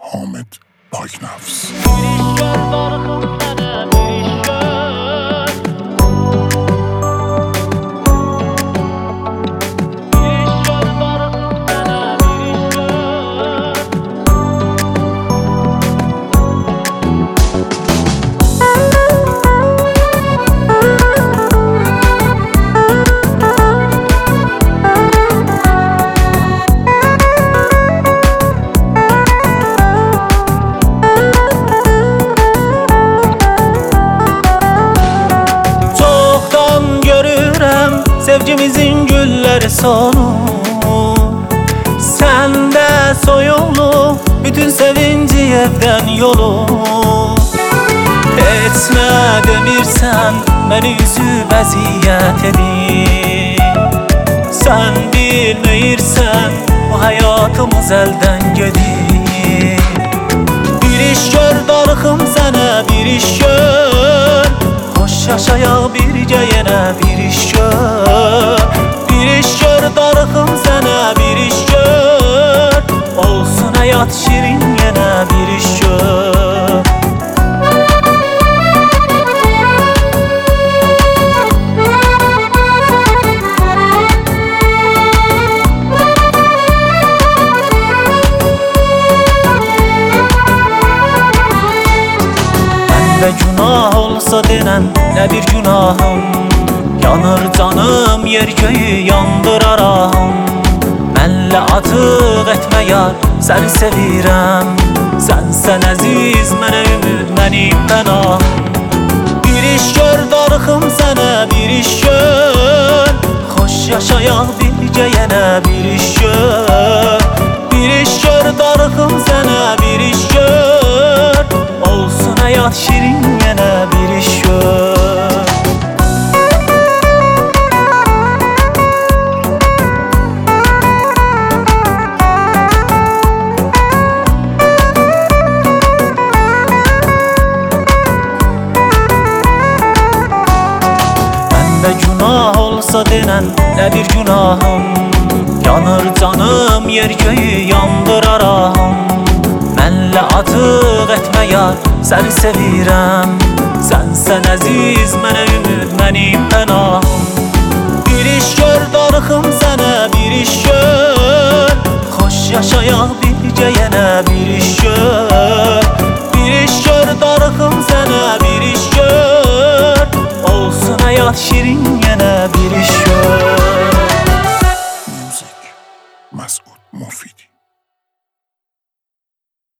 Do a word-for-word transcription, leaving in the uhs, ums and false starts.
Hamid Paknafs. Sevgimizin gülleri sonu, sende soyulu bütün sevinci evden yolu. Etme demirsen beni üzüp əziyyət edir. Sen bilmeyirsen bu hayatımız elden gedir. Bir iş gör darıxım sənə, bir iş gör. Hoş yaşayaq birgə yenə bir iş gör. Bir iş gör darıxım sənə, bir iş gör. Olsun həyat şirin yenə bir iş gör. Məndə günah olsa denən nə bir günahım. Yanır canım yer göyü yandıraram. Mənlə atıq etmə yar, səni sevirəm. Sənsən əziz, mənə ümid, mənim pənahım. Bir iş gör darıxım sənə, bir iş gör. Xoş yaşayaq birgə yenə bir iş gör. Bir iş gör darıxım sənə, bir iş gör. Olsun həyat şirin yenə bir iş gör. Məndə günah olsa denən nə bir günahım. Yanır canım yer göyü yandıraram. Mənlə atıq etmə yar, səni sevirəm. Sənsən əziz, mənə ümid, mənim pənahım. Bir iş gör darıxım sənə, bir iş gör. Xoş yaşayaq birgə yenə bir